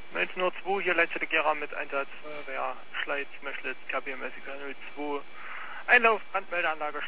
1902, hier Leitstelle Gera mit Einsatz Feuerwehr Schleiz, Möschlitz, KBMS 02. Einlauf, Brandmeldeanlage